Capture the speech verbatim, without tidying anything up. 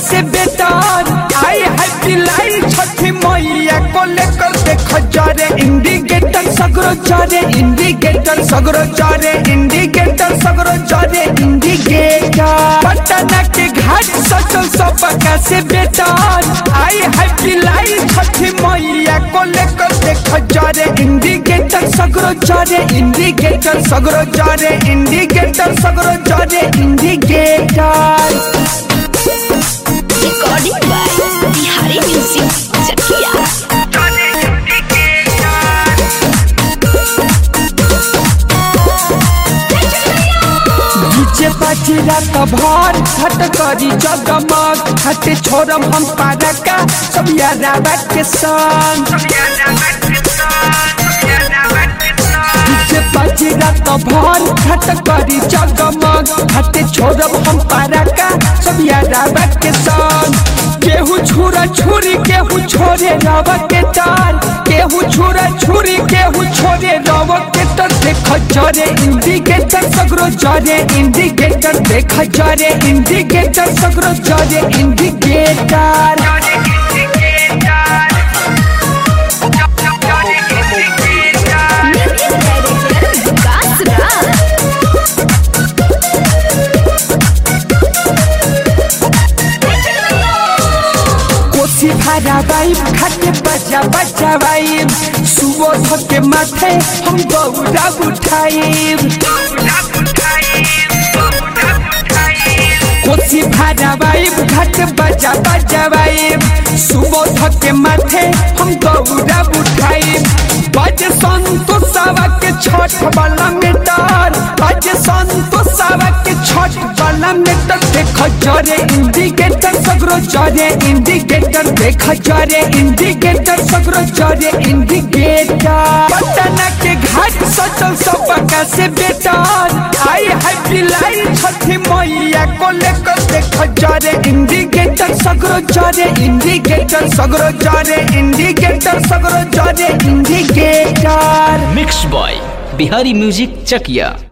से बेटर आई happy life Chhathi Maiya को लेकर देखो जारे इंडिकेटर सगरो जारे इंडिकेटर सगरो जारे इंडिकेटर सगरो जारे इंडिकेटर पटना के घाट सचल सबका से बेटर आई हैप्पी लाइफ छठी मैया को लेकर देखो जारे इंडिकेटर सगरो जारे इंडिकेटर सगरो जारे इंडिकेटर सगरो जारे indicator recording by Bihari music Chakiya DJ बाजी रात भर हट करी जगमग हटे छोड़म हम पारा का सब यारा के संग डीजे बाजी रात भर हट करी जगमग हटे छोड़म हम पारा का सब यारा के संग केहू छुरा छुरी केहू छोरे रवा के तार केहू छुरा छुरी केहू छोरे रवा के तार देख जरे इंडिकेटर सगरो जरे इंडिकेटर देख जरे इंडिकेटर सगरो जरे इंडिकेटर कोसी भारा बाई खाते बजा बजा बाई सुबह के माथे हम गौरा उठाइब कोसी भारा बाई घाट बजा बजा बाई सुबह के माथे हम गौरा उठाइब बज संतोषवा के छठ वाला मेटर बज संतोषवा के छठ वाला मेटर देख जरे इंडिकेटर सगरो जरे इंडिकेटर देख जरे इंडिकेटर सगरो जरे इंडिकेटर पटना के घाट सचल सबका से बेटर आई हैप्पी लाइफ छठी मैया को लेकर देख जरे इंडिकेटर सगरो जरे इंडिकेटर सगरो जरे इंडिकेटर सगरो जरे indicator mix boy Bihari music चकिया।